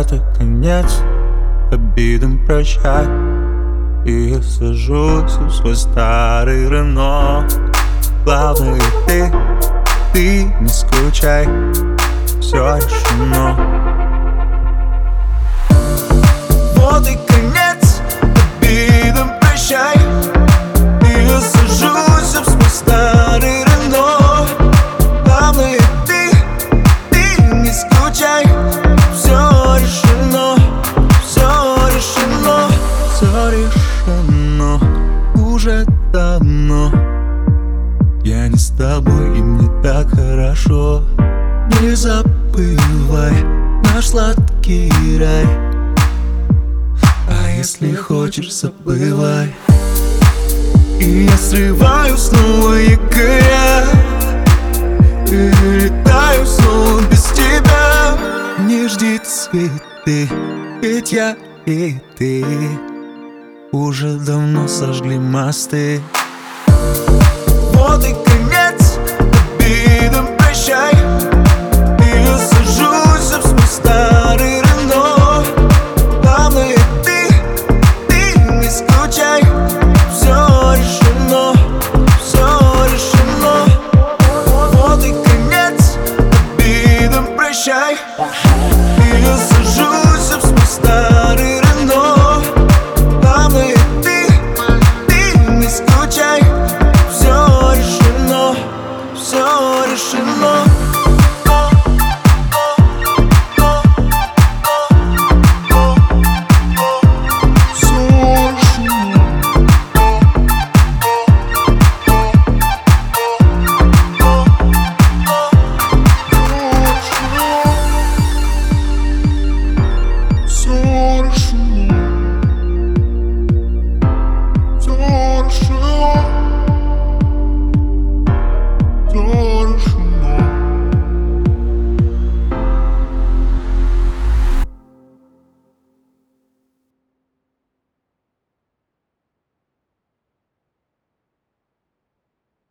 Вот и конец обидам, прощай. И я сажусь в свой старый Рено. Главное ты не скучай, все решено. Вот и конец обидам, прощай. И я сажусь в свой старый Рено. Главное ты не скучай, все решено, все решено, все решено уже давно. Я не с тобой, и мне так хорошо. Не забывай наш сладкий рай. А если хочешь, забывай. И я срываю снова якоря и летаю снова без тебя. Не жди цветы, ведь я и ты уже давно сожгли мосты. Вот и конец обидам, прощай. И я сажусь в свой старый Рено. Главное ты не скучай, все решено, все решено. Вот и конец обидам, прощай. И я сажусь в свой старый